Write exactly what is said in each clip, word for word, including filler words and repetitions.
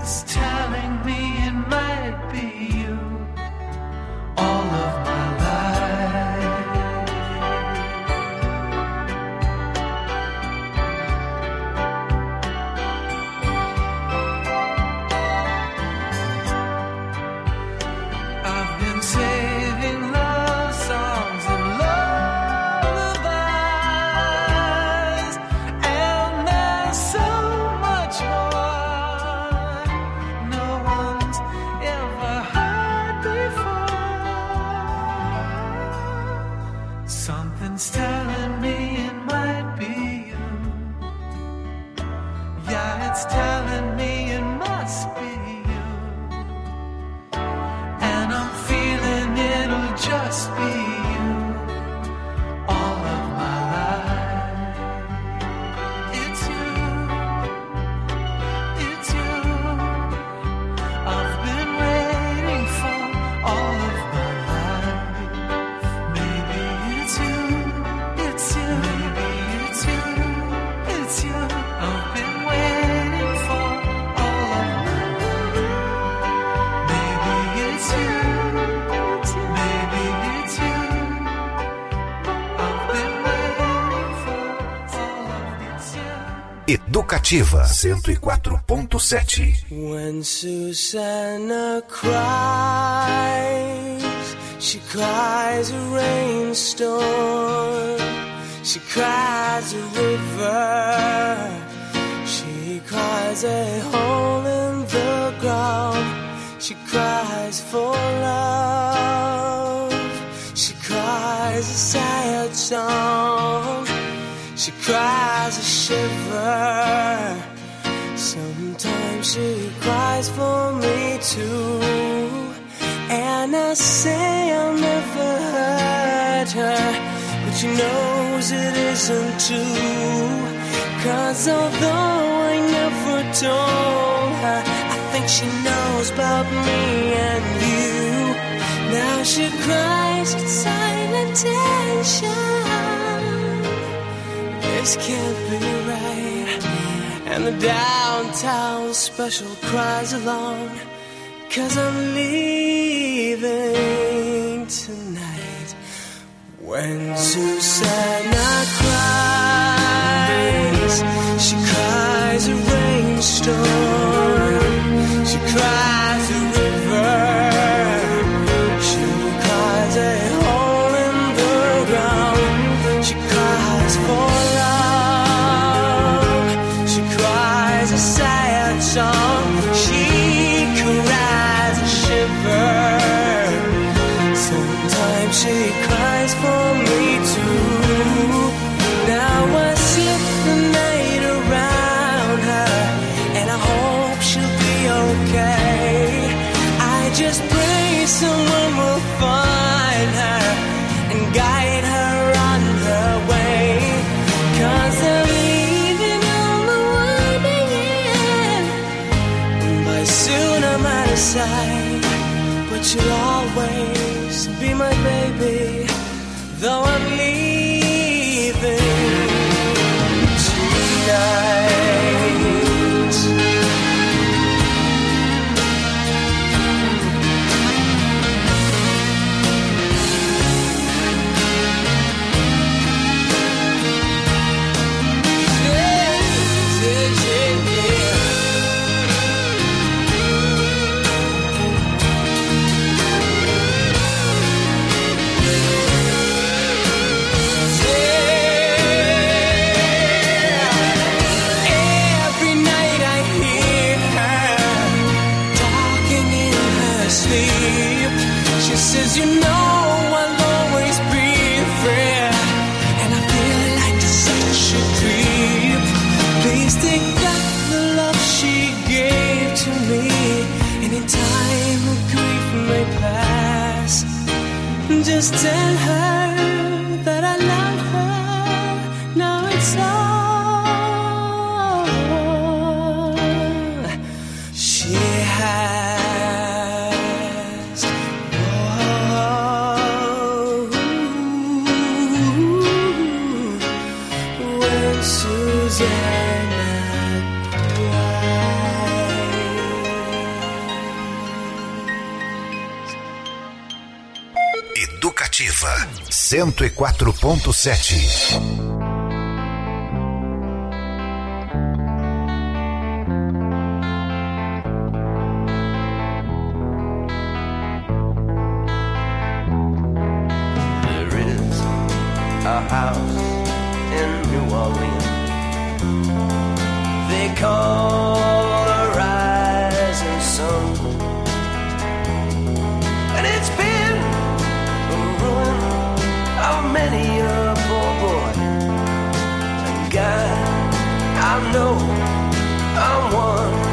It's telling me it might be you all of my life. I've been saving love songs and lullabies, and there's so much more no one's ever heard before. Something's telling me it might be you. Yeah, it's telling me it must be you. And I'm feeling it'll just be you all of my life. It's you, it's you. I've been waiting for all of my life. Maybe it's you, it's you, maybe it's you, it's you. I've been waiting for all of my life. Maybe it's you, it's you, maybe it's you. I've been waiting for all of it's you. Educativa cento e quatro ponto sete. When Susanna cries, she cries a rainstorm, she cries a river, she cries a hole in the ground, she cries for love, she cries a sad song, she cries a shiver. Sometimes she cries for me too, and I say I'll never hurt her, but she knows it isn't true. 'Cause although I never told her, I think she knows about me and you. Now she cries in silent tension. This can't be right. And the downtown special cries along, 'cause I'm leaving tonight. When Susanna cries, she cries a rainstorm, she cries a river, she cries a hole in the ground, she cries for love, she cries a sad song, she cries a shiver. Sometimes she cries for me too. Now I slip the night around her, and I hope she'll be okay. I just pray someone will find her and guide her on her way. 'Cause I'm leaving on the winding end. By soon I'm out of sight, but you'll always be my baby, though I'm leaving tonight. Yeah, yeah, yeah. Every night I hear her talking in her sleep. She says, you know I'll always be there, and I feel like such a creep. Please take back the love she gave to me, and in time her grief may pass. Just tell her that I love her. Now it's all she has. Oh, when Susanna cries. Educativa cento e quatro ponto sete. A house in New Orleans they call the rising sun, and it's been a ruin of many a poor boy. And God, I know I'm one.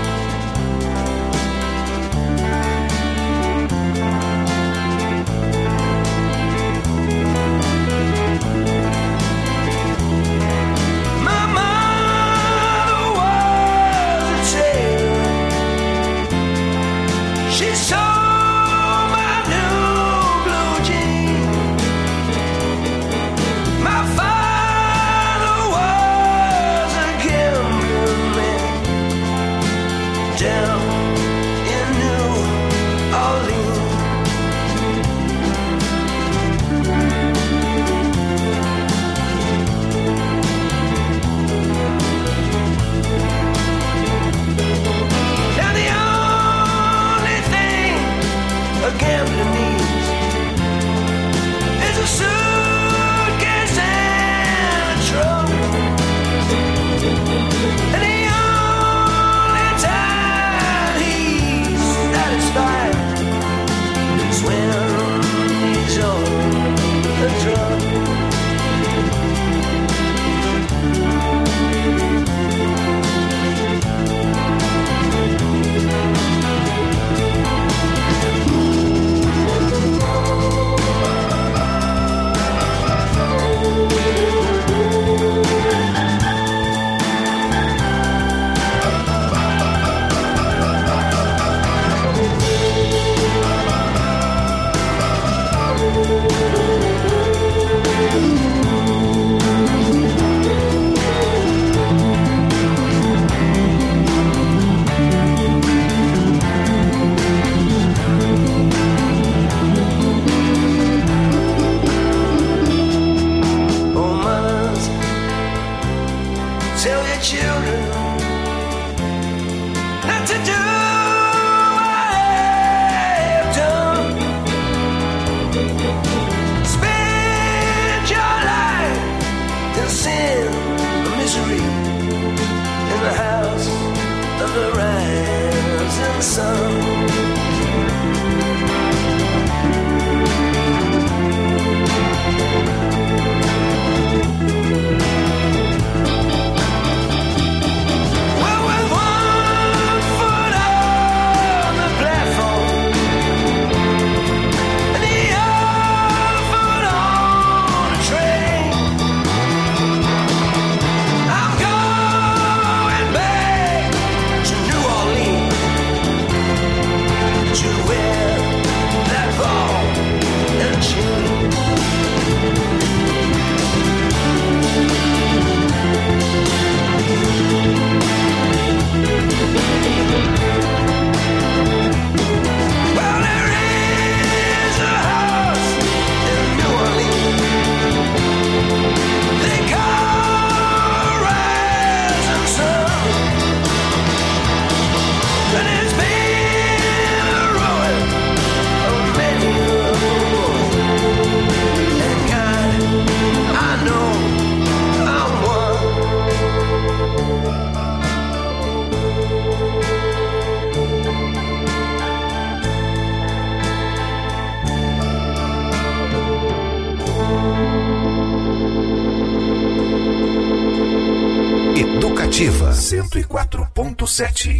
Educativa cento e quatro ponto sete.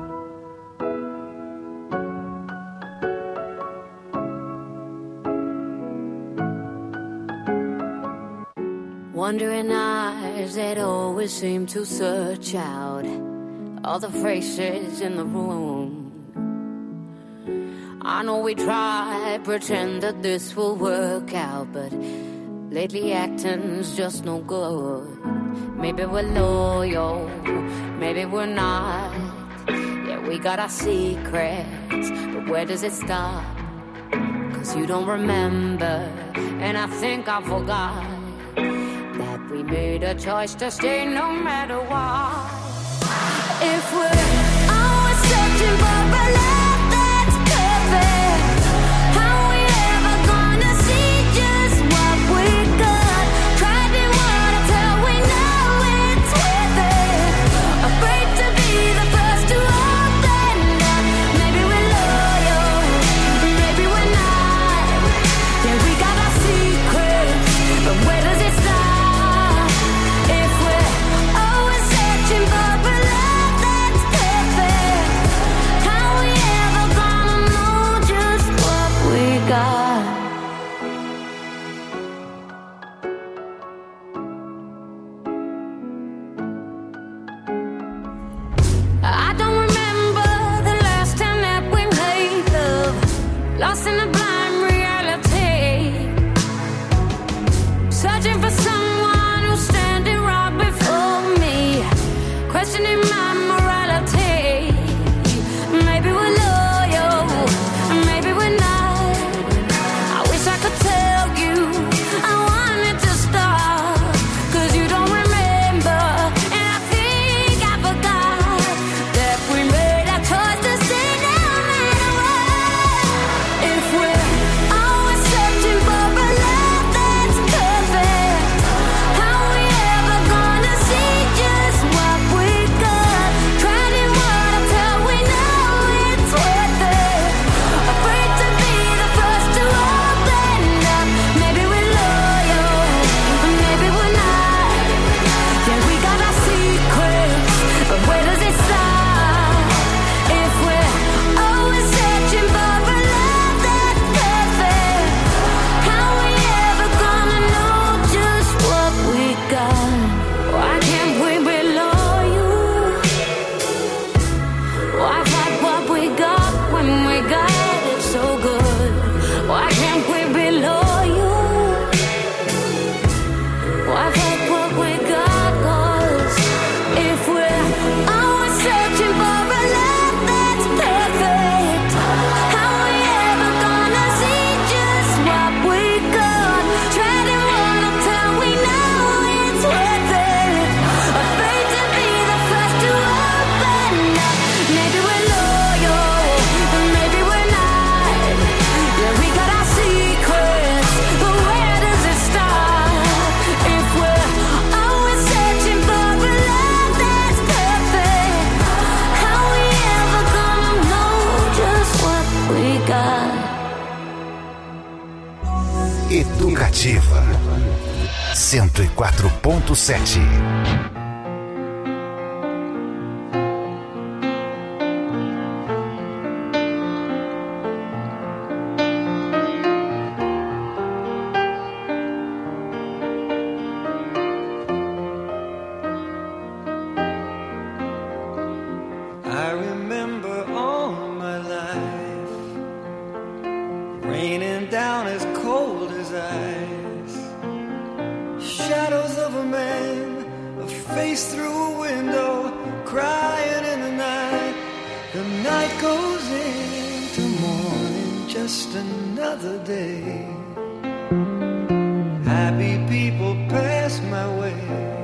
Wondering eyes that always seem to search out all the faces in the room. I know we try, pretend that this will work out, but lately acting's just no good. Maybe we're loyal, maybe we're not. Yeah, we got our secrets, but where does it stop? 'cause you don't remember, and I think I forgot that we made a choice to stay no matter what. If we're always searching for a love that's perfect, how are we ever gonna see just what we got? Tried and wanna tell we know it's worth it. Afraid to be the first to open up. Maybe we're loyal, maybe we're not. Yeah, we got our secrets, but where does it stop? If we're always searching for a love that's perfect, how are we ever gonna know just what we got? I don't remember the last time that we made love, lost in a blind reality, searching for someone who's standing right before me, questioning my morality. Maybe we're loyal, maybe we're not. I wish I could tell you I wanted to stop, 'cause you don't remember, and I think I forgot that we made a choice to stay no matter what. If we're always searching for a love that's perfect, how are we ever gonna see just what we got? Tried and wanna tell we know it's worth it. Afraid to be the first to open up. Maybe we're loyal, maybe we're not. Yeah, we got our secrets, but where does it stop? If we're always searching for a love that's perfect, how are we ever gonna know just what we got? Why can't we be loyal? Why fight what we got when we got it so good? Why can't we be loyal? Why fight what we got? 'Cause if we're always searching for a love that's perfect, how are we ever gonna see just what we got? Tried and wanna tell we know it's worth it. Afraid to be the first to open up. Maybe we're loyal, maybe we're not. Yeah, we got our secrets, but where does it stop? If we're always searching for a love that's perfect, how are we ever gonna know just what we got? Educativa cento e quatro ponto sete. I remember all my life raining down as cold as ice. Shadows of a man, a face through a window, crying in the night. The night goes into morning, just another day. Happy people pass my way.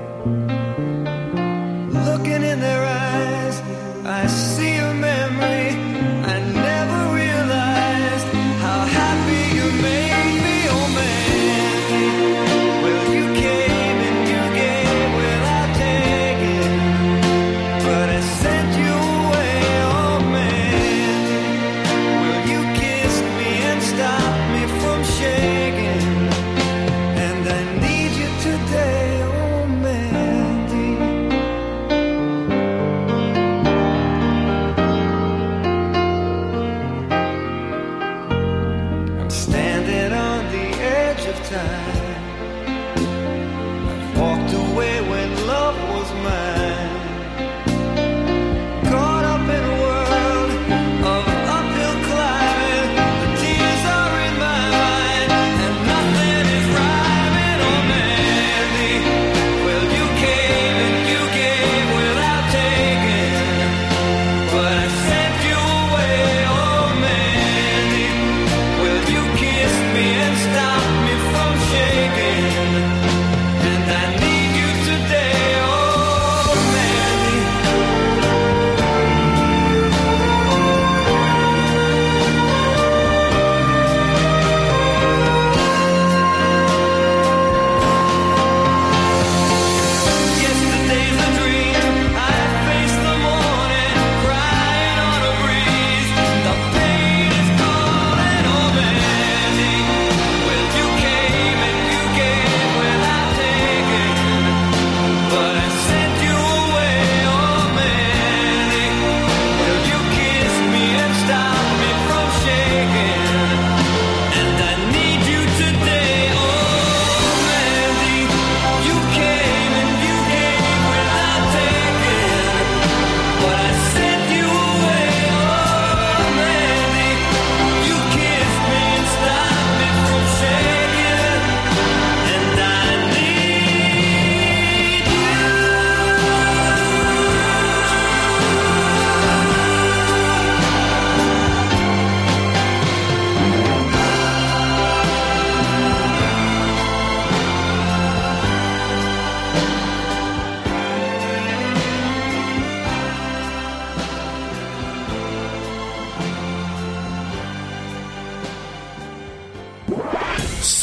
Looking in their eyes, I see a memory. I never realized how happy you made me, oh man. Well, you came and you gave without taking, but I sent you away, oh man. Well, you kissed me and stopped me from shaking.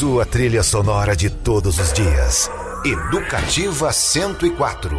sua trilha sonora de todos os dias. Educativa cento e quatro.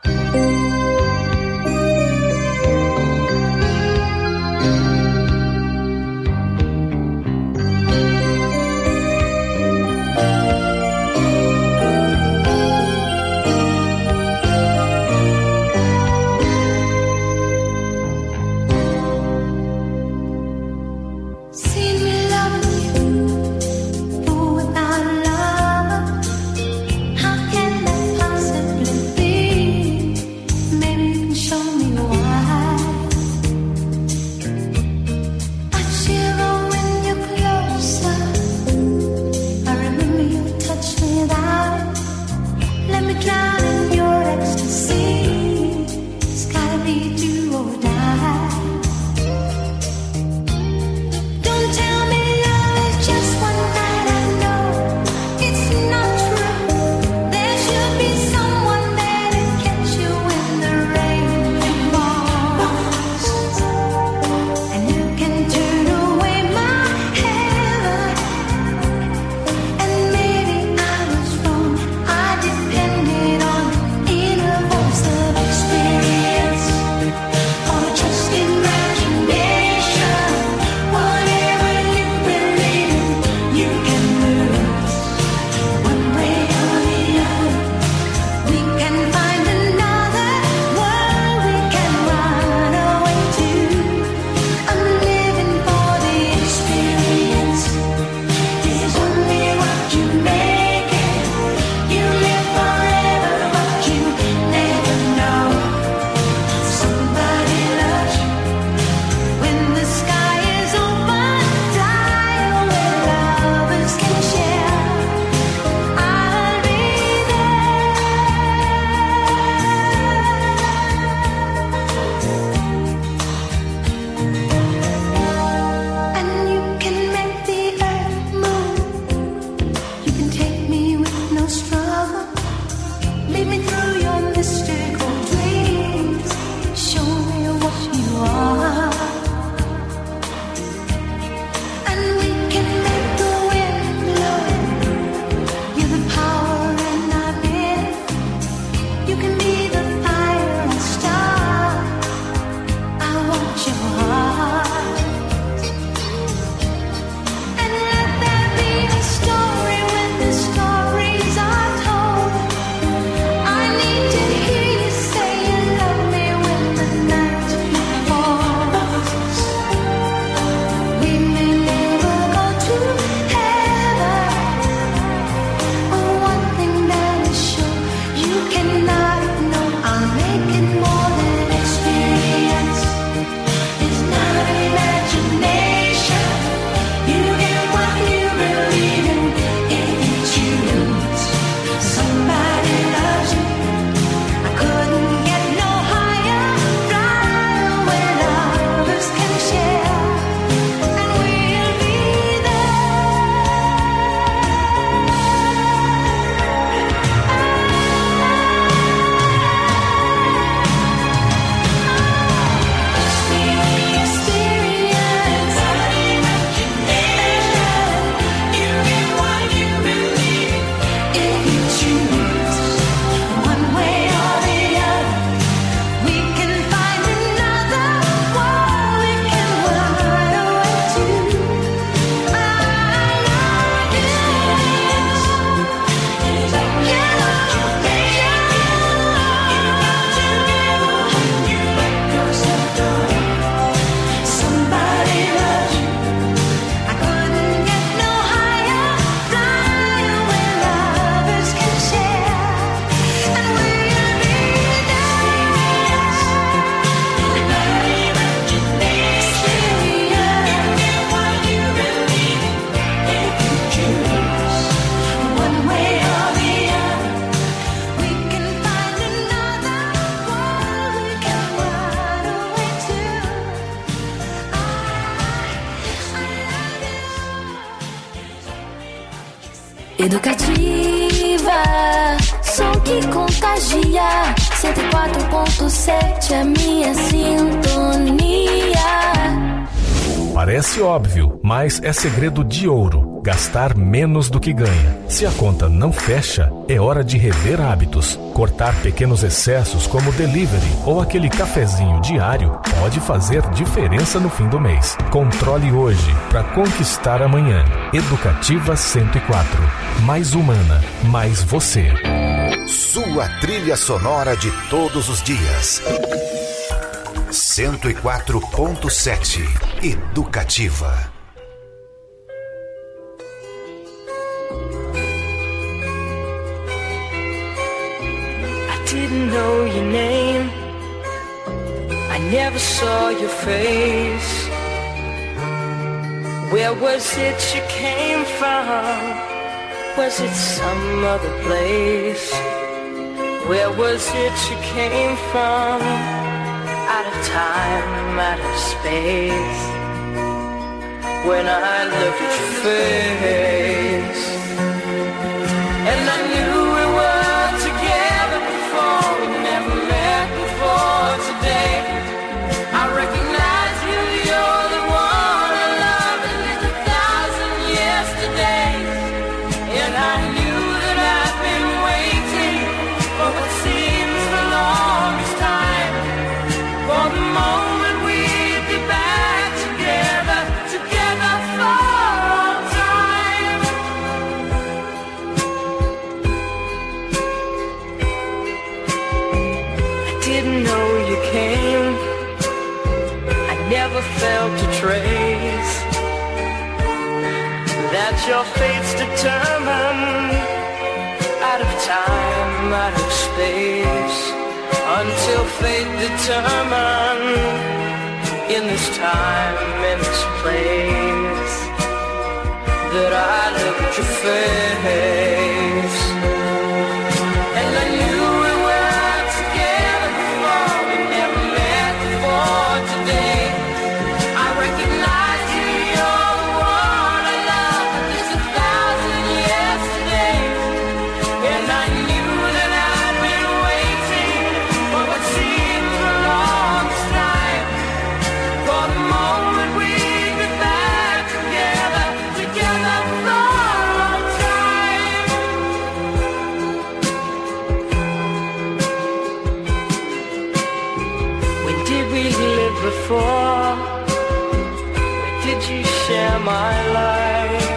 Educativa, som que contagia. Cento e quatro ponto sete, a minha sintonia. Parece óbvio, mas é segredo de ouro. Gastar menos do que ganha. Se a conta não fecha, é hora de rever hábitos. Cortar pequenos excessos como delivery ou aquele cafezinho diário pode fazer diferença no fim do mês. Controle hoje para conquistar amanhã. Educativa cento e quatro. Mais humana, mais você. Sua trilha sonora de todos os dias. cento e quatro ponto sete. Educativa. Didn't know your name, I never saw your face. Where was it you came from? Was it some other place? Where was it you came from? Out of time, out of space. When I looked at your face, and I knew we were together before, we never met before today. I recognize you, you're the one I love, and it's a thousand yesterdays. And I knew that I've been waiting for what seems the longest time, for the moment we'd be back together, together for all time. I didn't know you came, I never felt a trace, that your fate's determined, out of time, out of space, until fate determined, in this time, in this place, that I look at your face, and I knew we were together before, we never met before today. I recognize you, you're the one I love, but there's a thousand yesterdays. And I knew that I'd been waiting for what seemed the longest time, for the moment we'd be back together, together for all time. When did we live before? When did you share my life?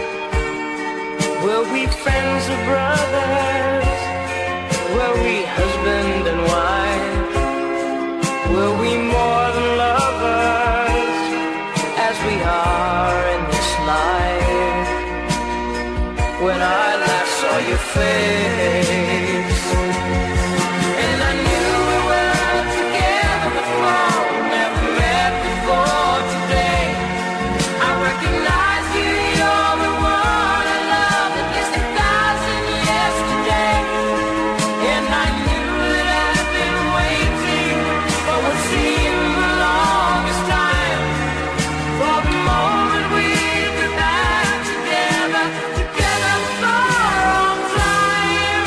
Were we friends or brothers? Were we husband and wife? Were we more than lovers, as we are in this life? When I last saw your face, and I knew we were together before, we never met before today. I recognize you, you're the one I love, at least a thousand yesterdays. And I knew that I'd been waiting for what seemed the longest time, for the moment we'd be back together, together for all time.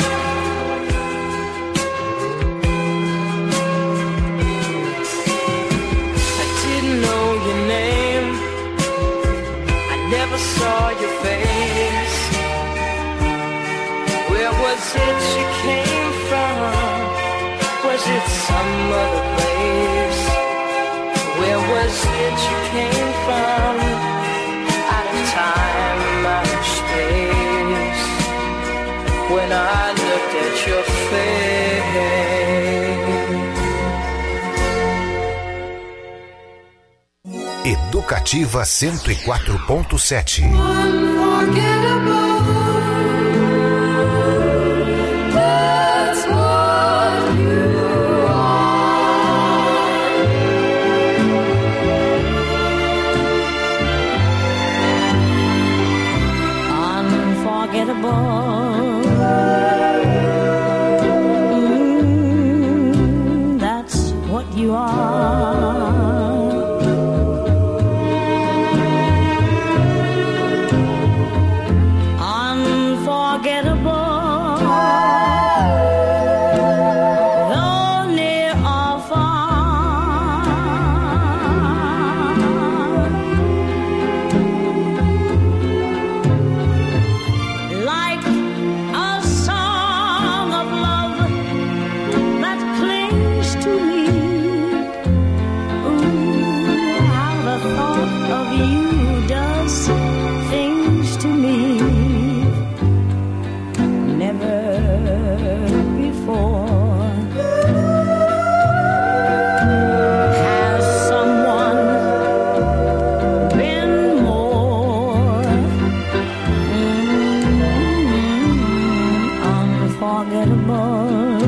I didn't know your name, I never saw your face. Where was it you came from? Was it some other place? Where was it you came from? Out of time, out of space. When I looked at your face. Educativa cento e quatro ponto sete. That's what you are. Unforgettable. Mm, that's what you are. you does things to me never before. Has someone been more mm, unforgettable?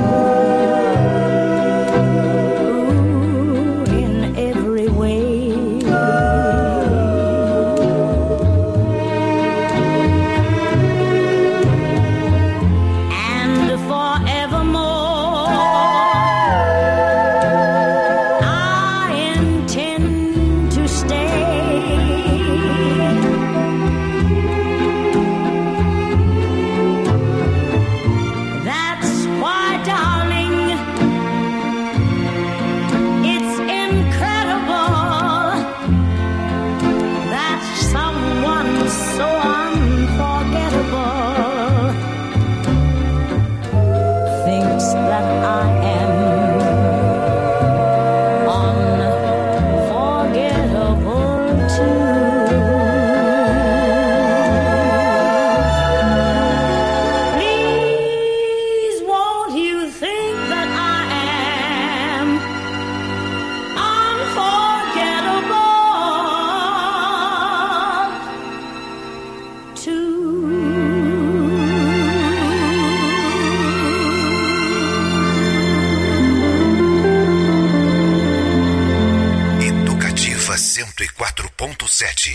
cento e quatro ponto sete.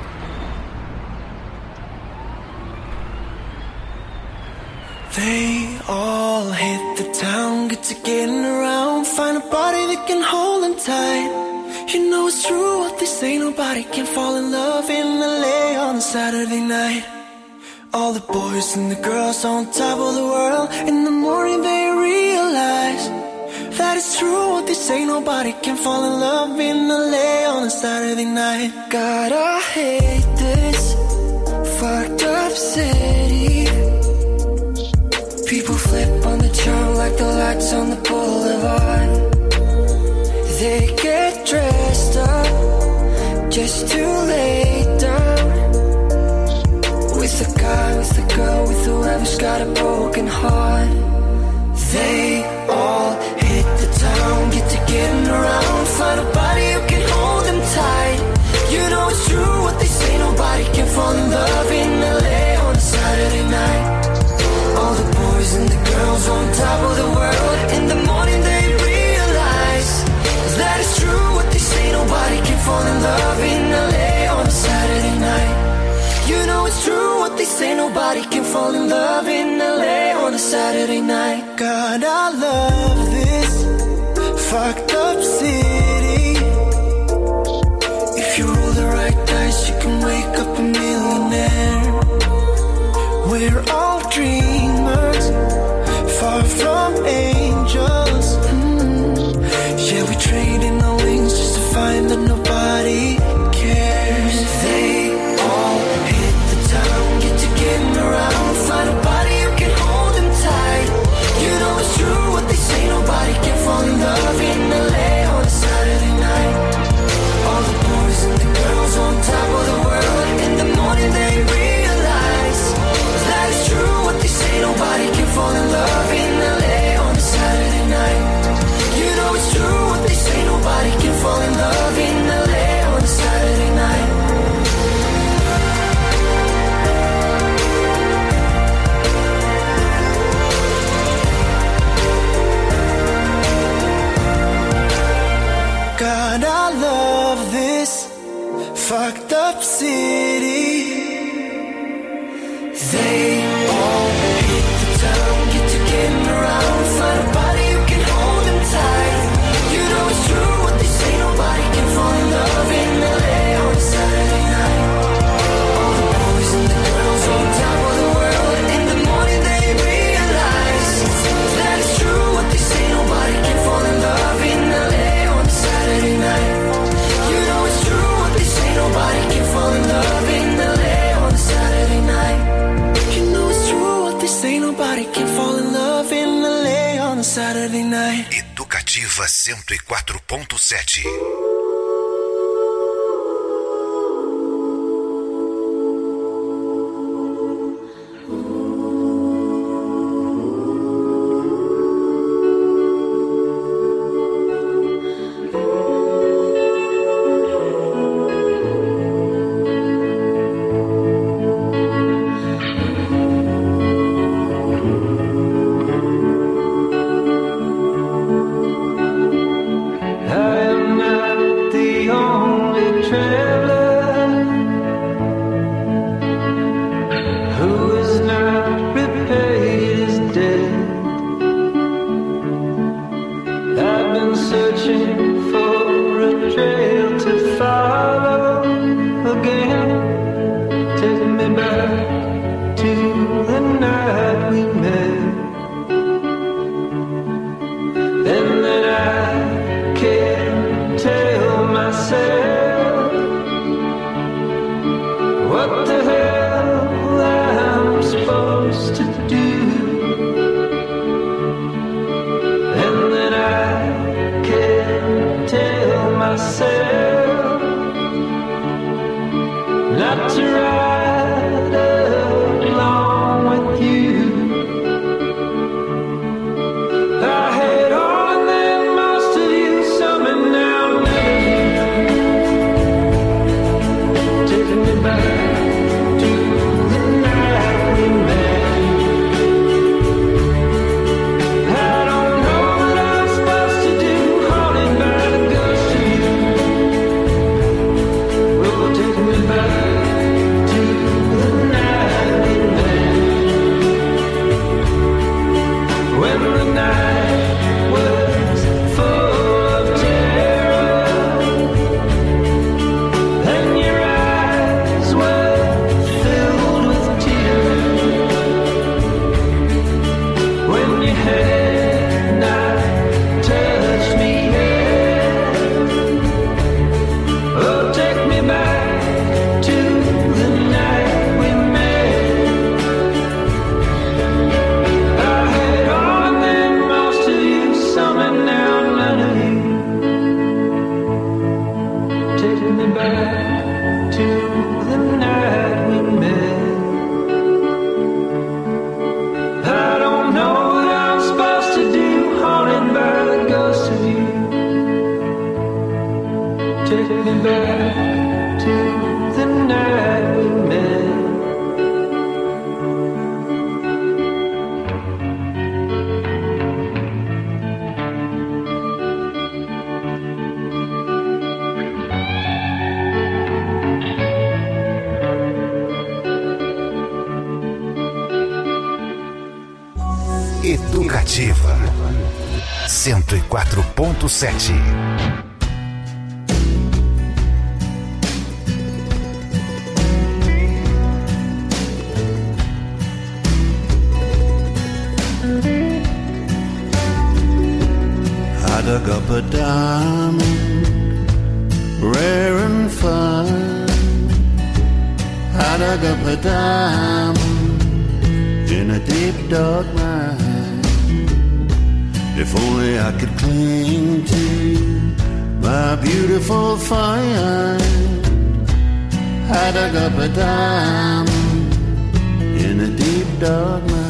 They all hit the town, get to getting around, find a body that can hold them tight. You know it's true what they say, nobody can fall in love in L A on a Saturday night. All the boys and the girls on top of the world, in the morning they realize that it's true what they say, nobody can fall in love in L A on a Saturday night. God, I hate this fucked up city. People flip on the charm like the lights on the boulevard. They get dressed up just to lay down with the guy, with the girl, with whoever's got a broken heart. They all hit the town, get to getting around, find a body who can hold them tight. You know it's true what they say, nobody can fall in love in L A on a Saturday night. All the boys and the girls on top of the world, in the morning they realize that it's true what they say, nobody can fall in love in L A on a Saturday night. You know it's true what they say, nobody can fall in love in L A on a Saturday night. God, I love this fucked up city. If you roll the right dice, you can wake up a millionaire. We're all dreamers, far from angels. Mm. Yeah, we trade in our wings just to find that nobody cares. They all hit the town, get to getting around, find a body who can hold them tight. You know it's true what they say, nobody can fall in love in L A on a Saturday night. All the boys and the girls on top of the world, in the morning they realize that it's true what they say, nobody can fall in love in L A on a Saturday night. You know it's true what they say, nobody can fall in love in L A on a Saturday night. God, I love this fucked up city. They all hit the town, get to getting around, find a body who can hold them tight. You know it's true what they say, nobody can fall in love in L A on a Saturday night. All the boys and the girls on top of the world, in the morning they realize that it's true what they say, nobody can fall in love in L A on a Saturday night. You know it's true what they say, nobody can fall in love in L A on a Saturday night. You know it's true what they say, nobody can fall in love in L A on a Saturday night. Educativa cento e quatro ponto sete. me back to the night we met. I don't know what I'm supposed to do, haunted by the ghost of you. Take me back to the night we met. Educativa cento e quatro ponto sete. I dug up a diamond, rare and fine. I dug up a diamond in a deep dark mine. If only I could cling to my beautiful find. I dug up a diamond in a deep dark mine.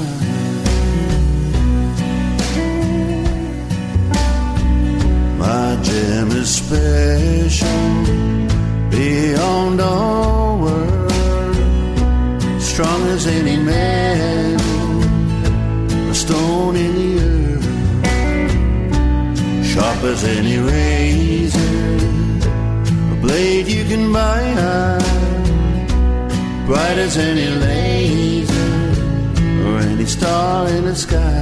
My gem is special beyond all words, strong as any man, a stone in the earth, sharp as any razor, a blade you can buy, bright as any laser, or any star in the sky.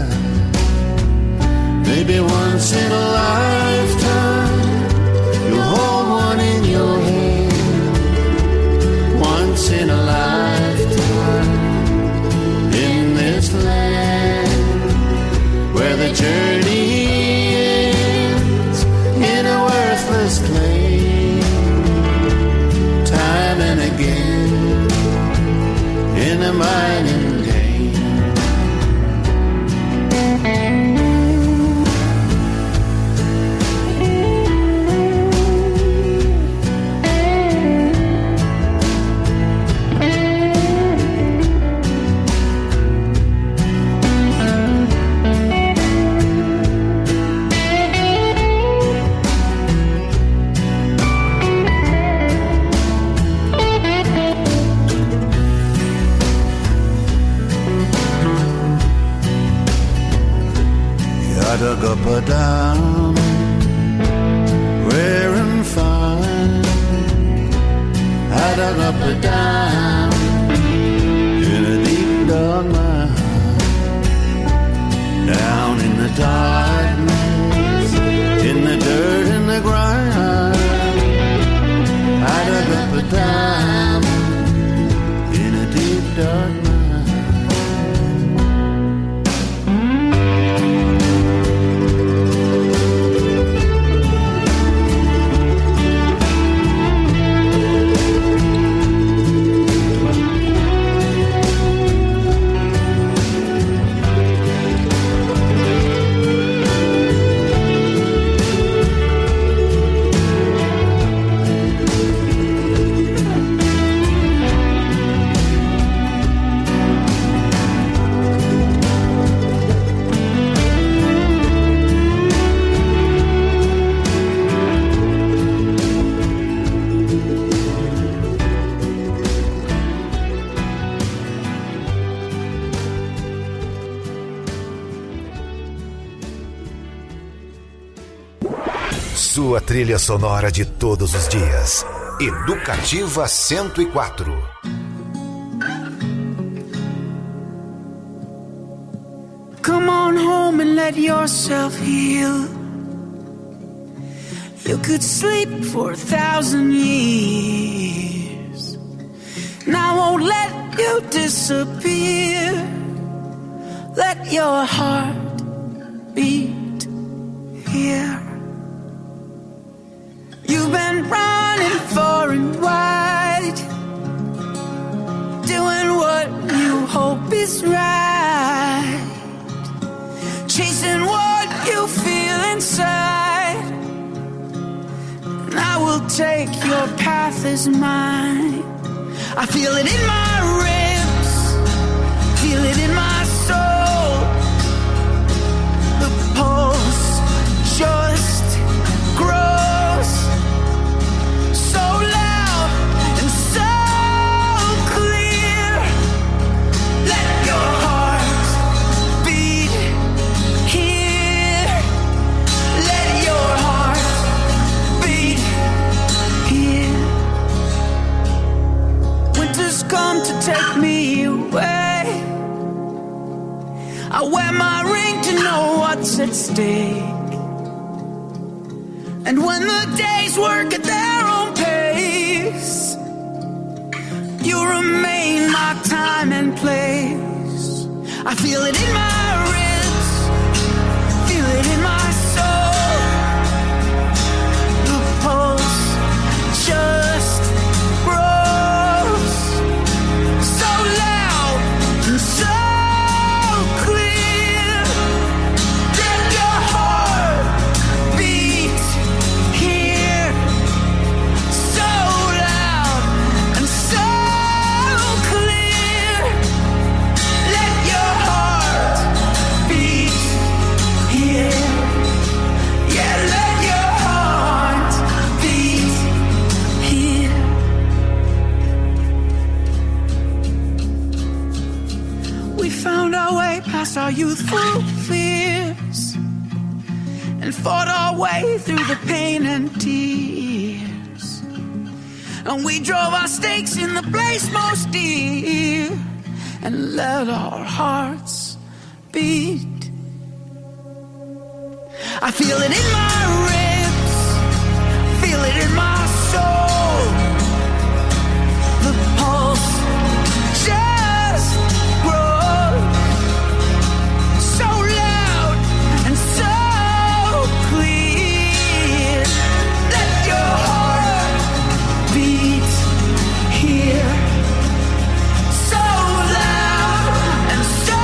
Maybe once in a lifetime you'll hold one in your hand. Once in a lifetime in this land where the journey ends in a worthless clay. Time and again in a mining game. I dug up a diamond, rare and fine. I dug up a diamond in a deep dark mine. Down in the darkness, in the dirt and the grind. I dug up a diamond in a deep dark mine. Sua trilha sonora de todos os dias. Educativa cento e quatro. Come on home and let yourself heal. You could sleep for a thousand years, and I won't let you disappear. Let your heart beat here. You've been running far and wide, doing what you hope is right, chasing what you feel inside. And I will take your path as mine. I feel it in my ribs, feel it in my soul. The pulse just grows so loud and so clear. Let your heart beat here. Let your heart beat here. Winter's come to take me away. I wear my ring to know what's at stake. And when the days work at their own pace, you remain my time and place. I feel it in my ribs, feel it in my soul. The pulse just grows so loud and so clear. Let your heart beat here, so loud and so clear. Let your heart beat here. Yeah, let your heart beat here. We found our way past our youthful fears and fought our way through the pain and tears. And we drove our stakes in the place most dear and let our hearts beat. I feel it in my ribs, feel it in my soul. The pulse just grows so loud and so clear. Let your heart beat here, so loud and so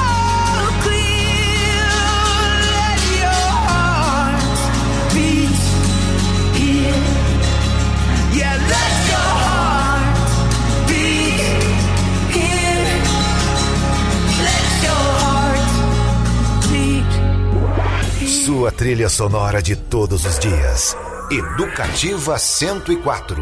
clear. Let your heart beat here. Yeah, let your heart beat here. Let your heart beat here. Sua trilha sonora de todos os dias. Educativa cento e quatro.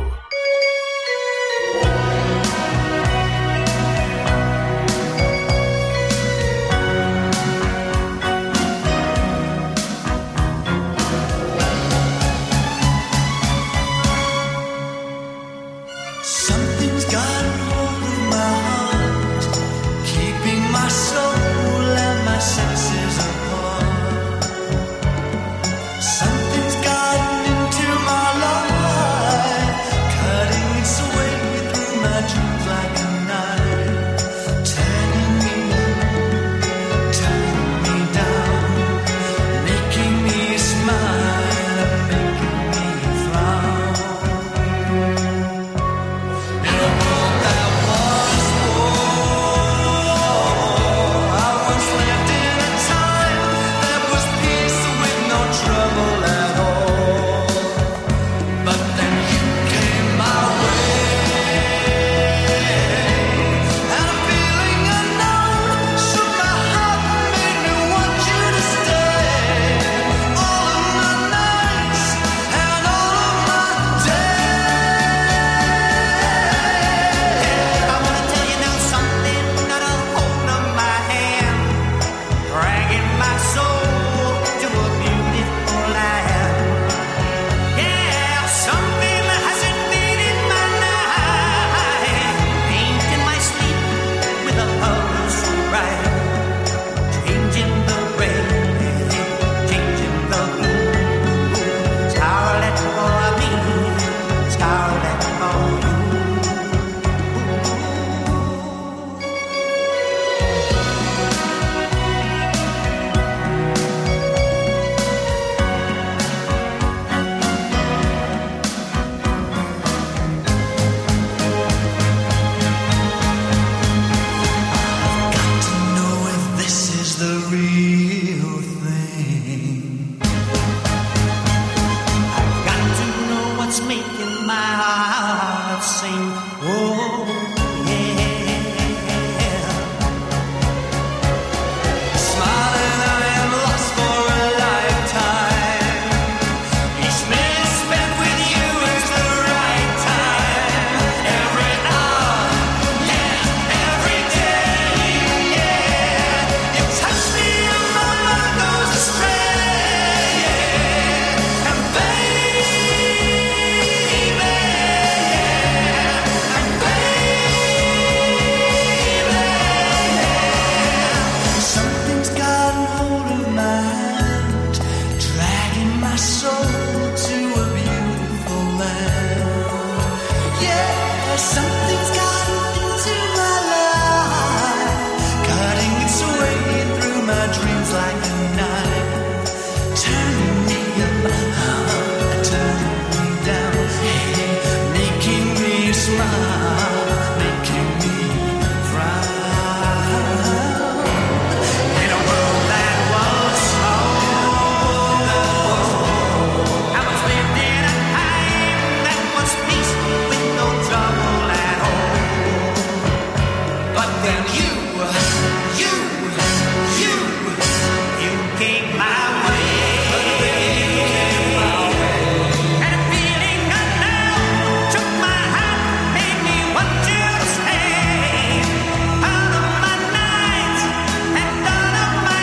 Something's got hold of my heart, keeping my soul and my senses apart. Something's gotten into my life, making my heart sing. Oh, yeah. Smiling, I am lost for a lifetime. Each minute spent with you is the right time. Every hour, yeah, every day, yeah. You touch me and my mind goes astray. And baby, and baby, something's gotten hold of my hand, dragging my soul to a beautiful land. Yeah, something's gotten into my life, cutting its way through my dreams like a knife, turning me up, uh, turning me down, hey, making me smile, making me frown. In a world that was small, I was lived in a time that was peaceful with no trouble at all. But then you, you, you, you came my way. And a feeling unknown took my heart, made me want to stay. Out of my nights and out of my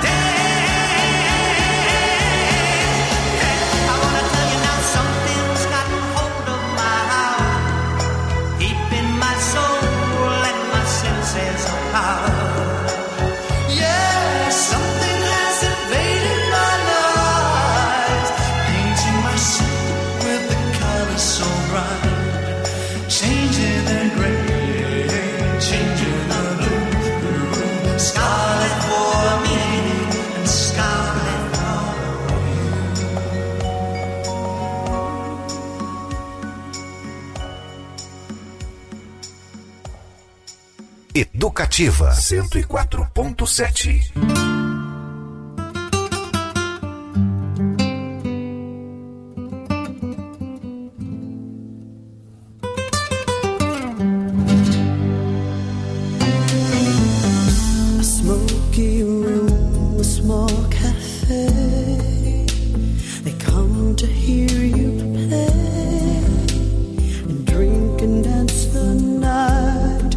days. I wanna tell you now, something's gotten hold of my heart, deep in my soul and my senses apart. Yeah, something has invaded my life, painting my soul with the colors so bright, changing the gray, changing the blue, scarlet for me and scarlet for Educativa cento e quatro ponto sete. A smoky room, a small cafe. They come to hear you play and drink and dance the night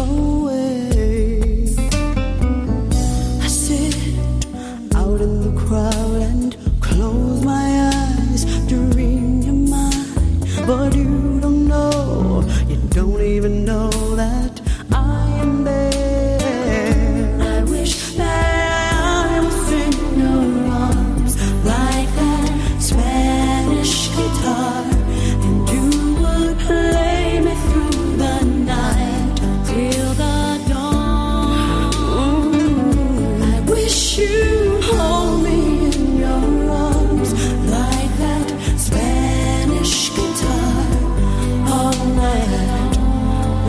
away. I sit out in the crowd and close my eyes to read your mind, but you don't know, you don't even know that I am there. I wish that I was in your arms like that Spanish guitar, and you would play me through the night till the dawn. I wish you'd hold me in your arms like that Spanish guitar all night.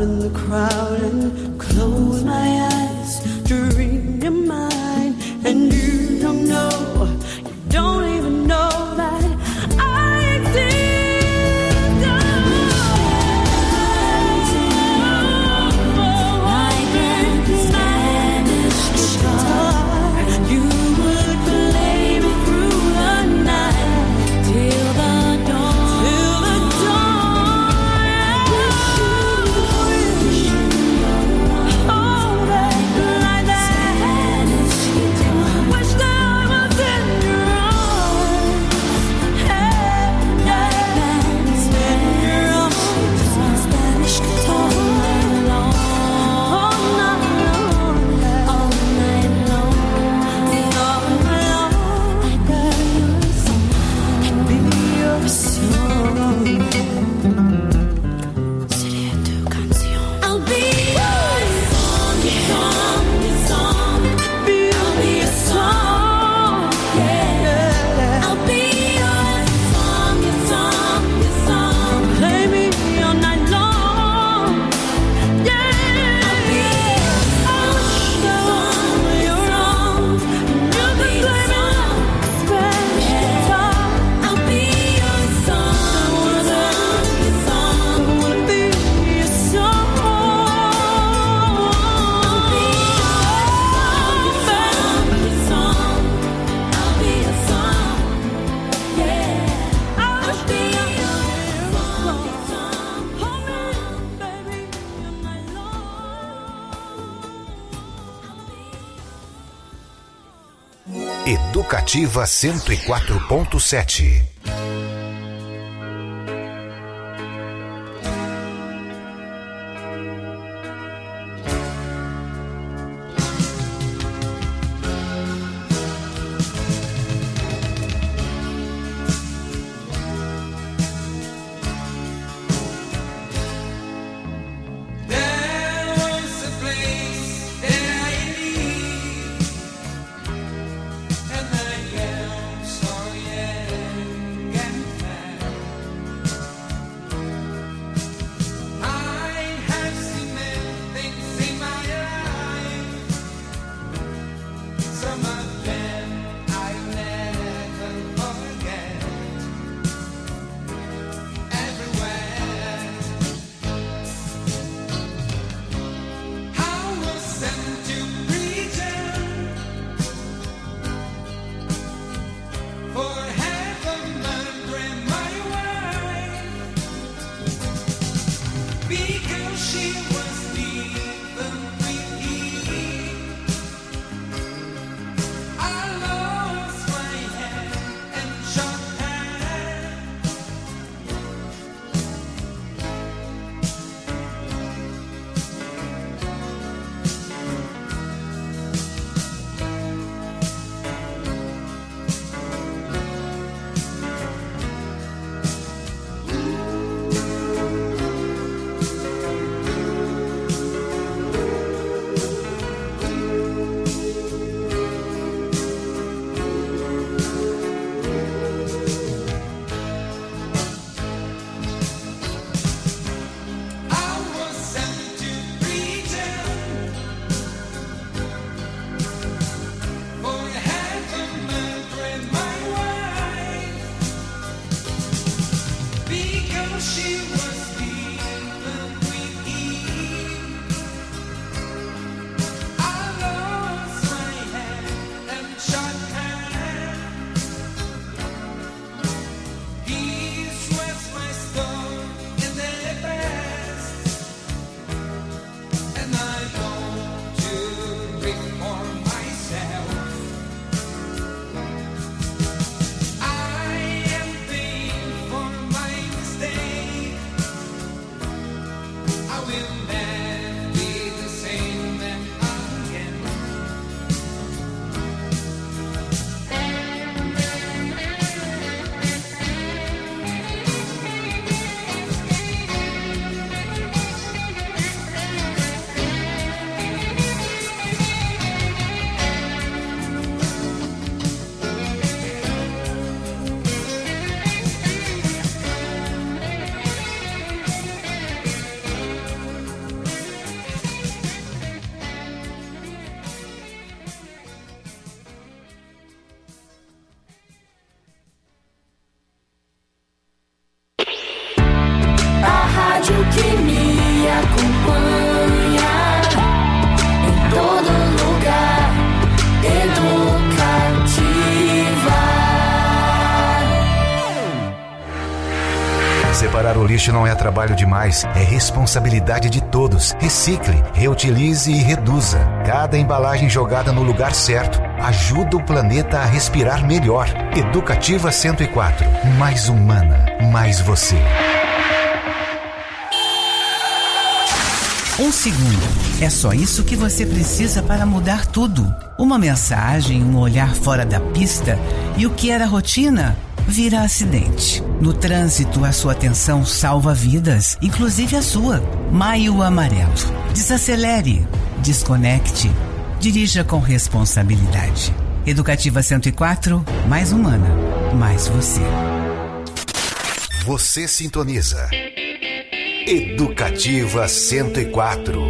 in the crowd and close my eyes to read your mind. And you don't know, you don't even know that I exist. Educativa cento e quatro ponto sete. lixo não é trabalho demais, é responsabilidade de todos. Recicle, reutilize e reduza. Cada embalagem jogada no lugar certo ajuda o planeta a respirar melhor. Educativa cento e quatro. Mais humana, mais você. Um segundo. É só isso que você precisa para mudar tudo. Uma mensagem, um olhar fora da pista e o que era rotina vira acidente. No trânsito, a sua atenção salva vidas, inclusive a sua. Maio Amarelo. Desacelere, desconecte, dirija com responsabilidade. Educativa cento e quatro, mais humana, mais você. Você sintoniza Educativa cento e quatro.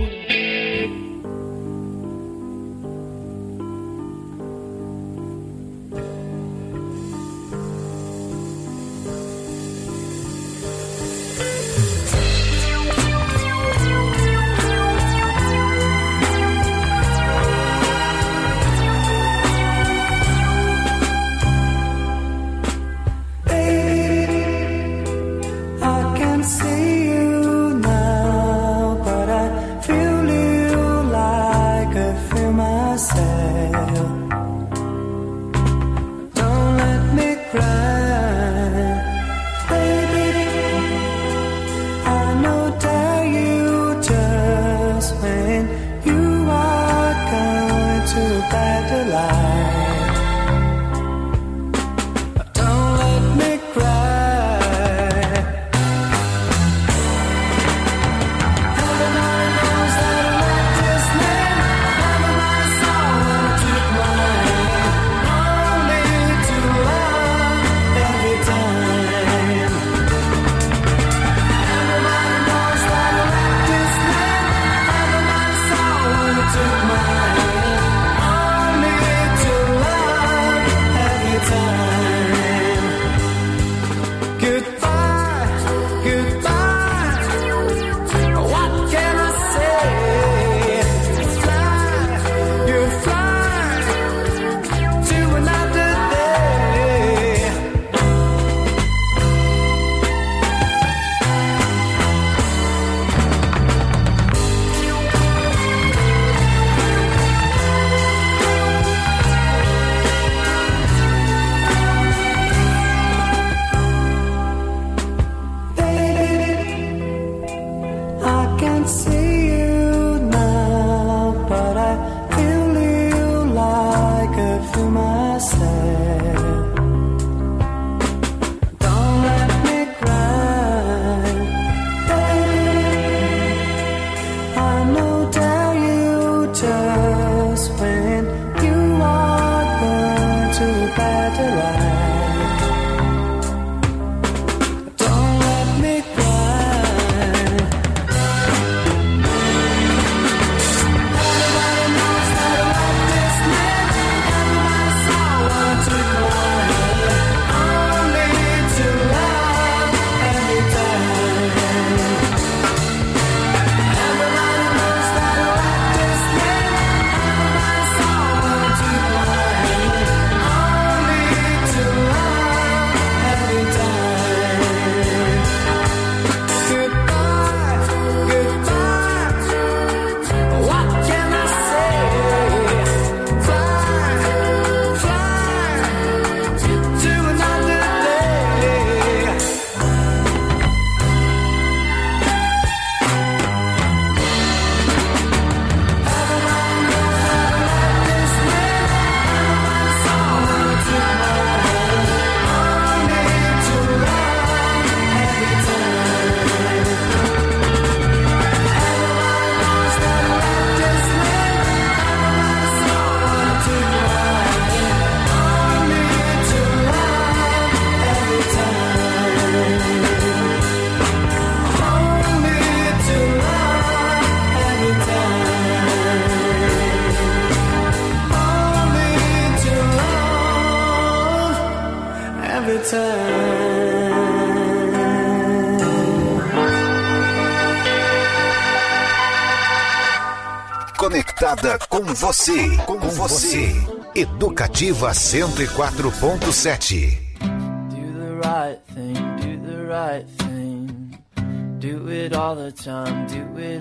Conectada com você, com você. Educativa cento e quatro ponto sete. Do the right thing, do the right thing. Do it all the time, do it